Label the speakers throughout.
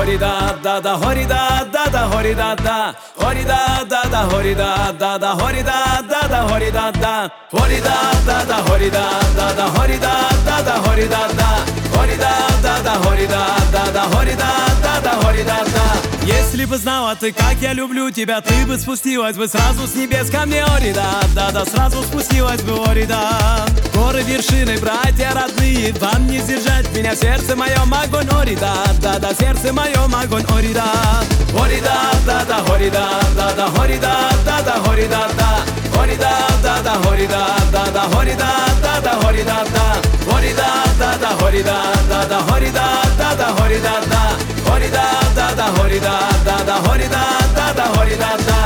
Speaker 1: hori da da da hori da da da hori da da hori da da da hori da da da hori da da da hori da da hori da da da hori da da da hori da da da hori da da hori da да да hori да да да hori да да да hori да да. Если бы знала ты, как я люблю тебя, ты бы спустилась бы сразу с небес ко мне, ори да да да, сразу спустилась бы, ори да. Горы, вершины, братья родные, вам не сдержать меня в сердце моем огонь, ори да да да, сердце моем огонь, ори да. Ори да да да hori да да да hori да да да hori да да hori да да да hori да да да hori да да да hori да да hori да да да hori да да да hori да да да hori да да hori да да да hori да да да hori да да да hori да да.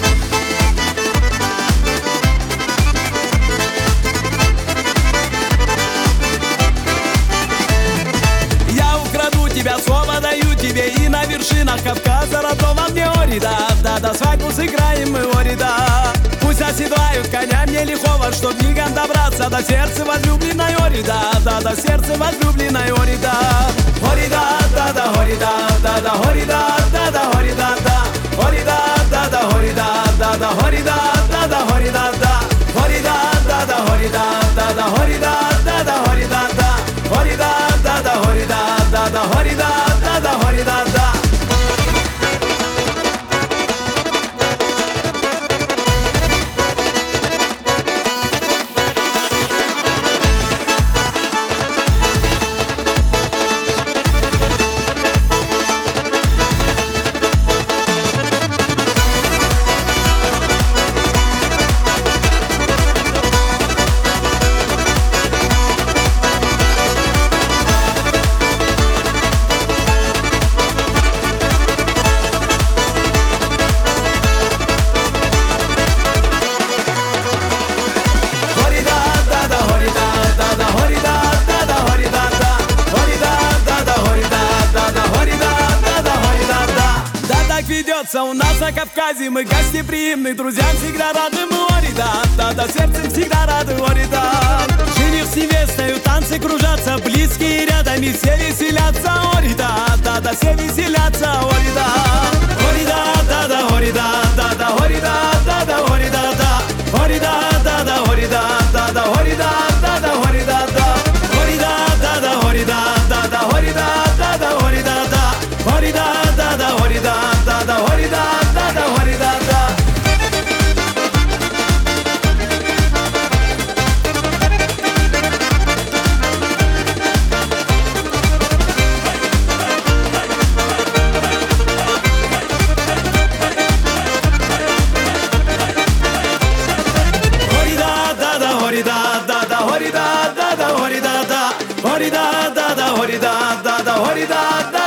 Speaker 1: Я украду тебя, слово даю тебе, и на вершинах Кавказа родного мне, ори да да да, свадьбу сыграем мы, ори да. Пусть оседлают коня мне лихого, чтоб мигом добраться до сердца возлюбленной, ори да да да, сердце возлюбленной, ори да. Ори да да да hori да да да hori да да да hori да да hori да да да hori да да да hori да да да hori да да hori да да да hori да да да hori да да да hori да да hori да да да hori да да да hori да да да hori да да. Ведется у нас на Кавказе, мы гостеприимны, друзьям всегда рады, мы, ори да да да, сердцем всегда рады, ори да. Жених с невестой, танцы кружатся, близкие рядом, и все веселятся, ори да да да, все веселятся, ори да. Ори да да да, ори да да да, ори да да да, ори да да, ори да да да, ори да да да, ори да да да, ори да да, ори да да да, ори да да да, ори да да да, ори да да, ори да да да, ори да да да, ори да да да, ори да да. Ори да да да, ори да да да, ори да да да, ори да да, ори да да да, ори да да да, ори да да.